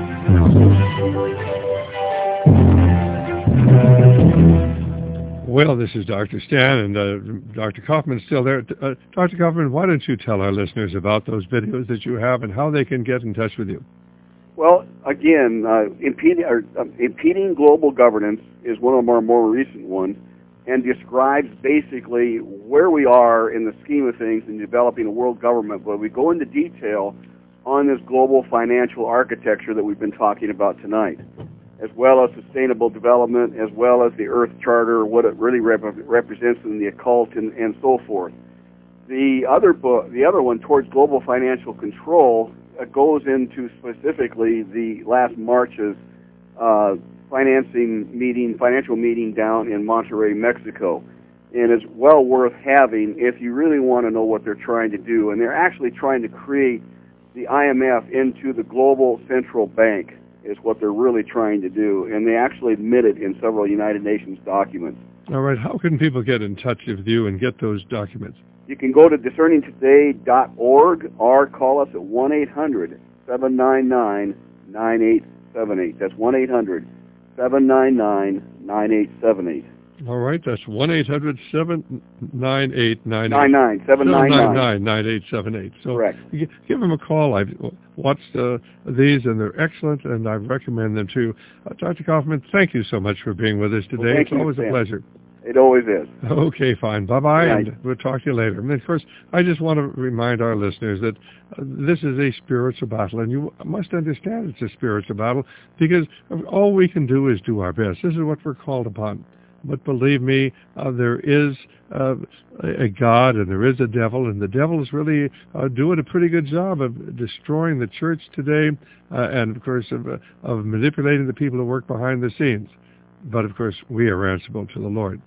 A: Well, this is Dr. Stan, and Dr. Kaufman's still there. Dr. Kaufman, why don't you tell our listeners about those videos that you have and how they can get in touch with you?
B: Well, again, impeding global governance is one of our more recent ones and describes basically where we are in the scheme of things in developing a world government, but we go into detail on this global financial architecture that we've been talking about tonight, as well as sustainable development, as well as the Earth Charter, what it really represents in the occult, and so forth. The other one, Towards Global Financial Control, goes into specifically the last March's financial meeting down in Monterrey, Mexico. And it's well worth having if you really want to know what they're trying to do. And they're actually trying to create the IMF into the global central bank, is what they're really trying to do, and they actually admit it in several United Nations documents.
A: All right, how can people get in touch with you and get those documents?
B: You can go to discerningtoday.org or call us at 1-800-799-9878. That's 1-800-799-9878.
A: All right, that's 1-800-799-9878. So
B: correct.
A: Give them a call. I've watched these, and they're excellent, and I recommend them too. Dr. Kaufman, thank you so much for being with us today.
B: Well,
A: it's always a pleasure.
B: It always is.
A: Okay, fine. Bye-bye, and we'll talk to you later. And, of course, I just want to remind our listeners that this is a spiritual battle, and you must understand it's a spiritual battle because all we can do is do our best. This is what we're called upon. But believe me, there is a God and there is a devil, and the devil is really doing a pretty good job of destroying the church today and, of course, of manipulating the people who work behind the scenes. But, of course, we are answerable to the Lord.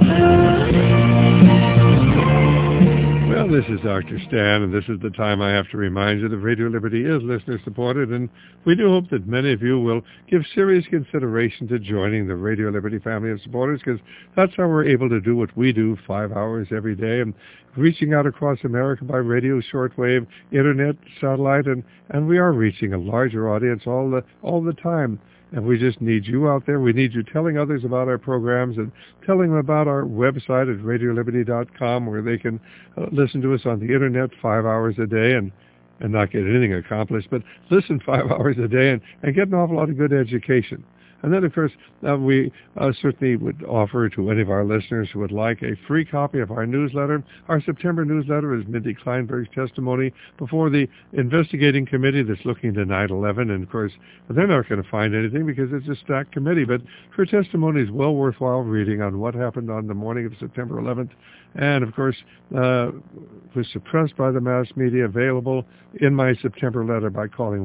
A: Well, this is Dr. Stan, and this is the time I have to remind you that Radio Liberty is listener-supported, and we do hope that many of you will give serious consideration to joining the Radio Liberty family of supporters, because that's how we're able to do what we do 5 hours every day, and reaching out across America by radio, shortwave, internet, satellite, and we are reaching a larger audience all the time. And we just need you out there. We need you telling others about our programs and telling them about our website at radioliberty.com, where they can listen to us on the internet 5 hours a day. And and not get anything accomplished, but listen 5 hours a day and get an awful lot of good education. And then, of course, we certainly would offer to any of our listeners who would like a free copy of our newsletter. Our September newsletter is Mindy Kleinberg's testimony before the investigating committee that's looking into 9/11. And, of course, they're not going to find anything because it's a stacked committee. But her testimony is well worthwhile reading on what happened on the morning of September 11th. And, of course, was suppressed by the mass media, available in my September letter by calling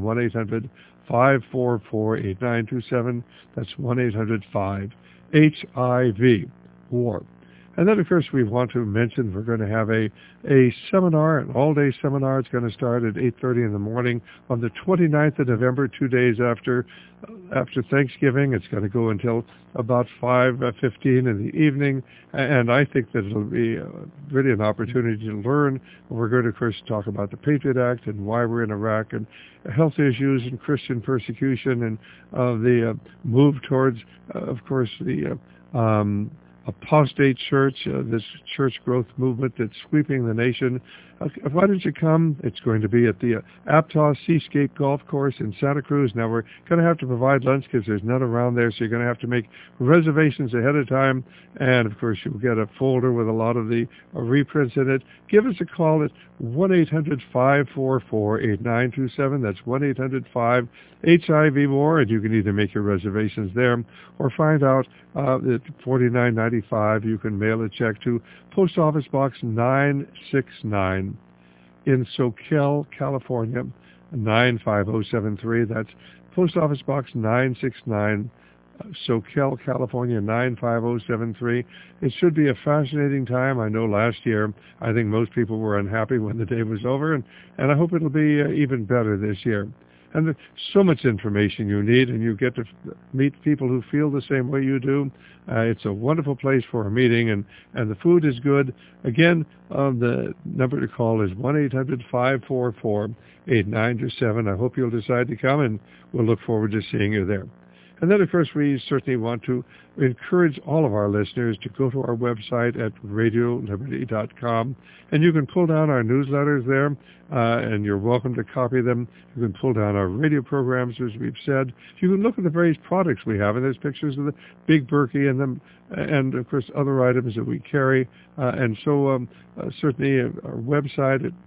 A: 1-800-544-8927. That's 1-800-5-HIV, WAR. And then, of course, we want to mention we're going to have a seminar, an all-day seminar. It's going to start at 8:30 in the morning on the 29th of November, 2 days after Thanksgiving. It's going to go until about 5:15 in the evening. And I think that it'll be really an opportunity to learn. We're going to, of course, talk about the Patriot Act and why we're in Iraq, and health issues and Christian persecution, and the move towards, of course, the apostate church, this church growth movement that's sweeping the nation. Why don't you come? It's going to be at the Aptos Seascape Golf Course in Santa Cruz. Now, we're going to have to provide lunch because there's none around there, so you're going to have to make reservations ahead of time. And, of course, you'll get a folder with a lot of the reprints in it. Give us a call at 1-800-544-8927. That's 1-800-5-HIV-MORE, and you can either make your reservations there or find out at $49.95. You can mail a check to Post Office Box 969 in Soquel, California, 95073. That's Post Office Box 969, Soquel, California, 95073. It should be a fascinating time. I know last year, I think most people were unhappy when the day was over, and I hope it'll be even better this year. And there's so much information you need, and you get to meet people who feel the same way you do. It's a wonderful place for a meeting, and the food is good. Again, the number to call is 1-800-544-8927. I hope you'll decide to come, and we'll look forward to seeing you there. And then, of course, we certainly want to encourage all of our listeners to go to our website at radioliberty.com, and you can pull down our newsletters there, and you're welcome to copy them. You can pull down our radio programs, as we've said. You can look at the various products we have, and there's pictures of the Big Berkey and them, and, of course, other items that we carry. And so certainly our website at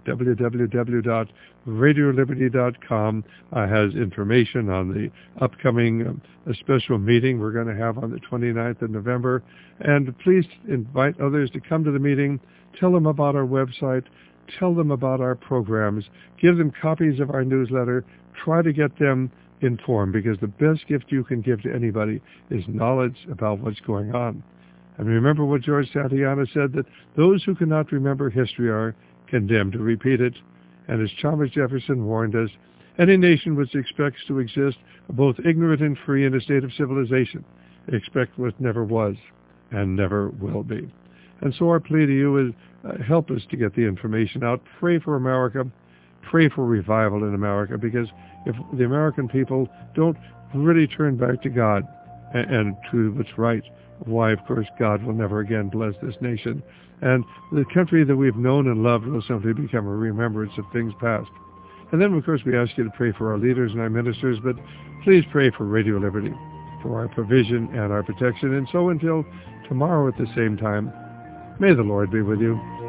A: www.radioliberty.com has information on the upcoming special meeting we're going to have on the 29th of November. And please invite others to come to the meeting. Tell them about our website. Tell them about our programs. Give them copies of our newsletter. Try to get them informed, because the best gift you can give to anybody is knowledge about what's going on. And remember what George Santayana said, that those who cannot remember history are condemned to repeat it. And as Thomas Jefferson warned us, any nation which expects to exist both ignorant and free in a state of civilization expect what never was and never will be. And so our plea to you is help us to get the information out. Pray for America. Pray for revival in America, because if the American people don't really turn back to God and to what's right, why, of course, God will never again bless this nation. And the country that we've known and loved will simply become a remembrance of things past. And then, of course, we ask you to pray for our leaders and our ministers, but please pray for Radio Liberty, for our provision and our protection. And so until tomorrow at the same time, may the Lord be with you.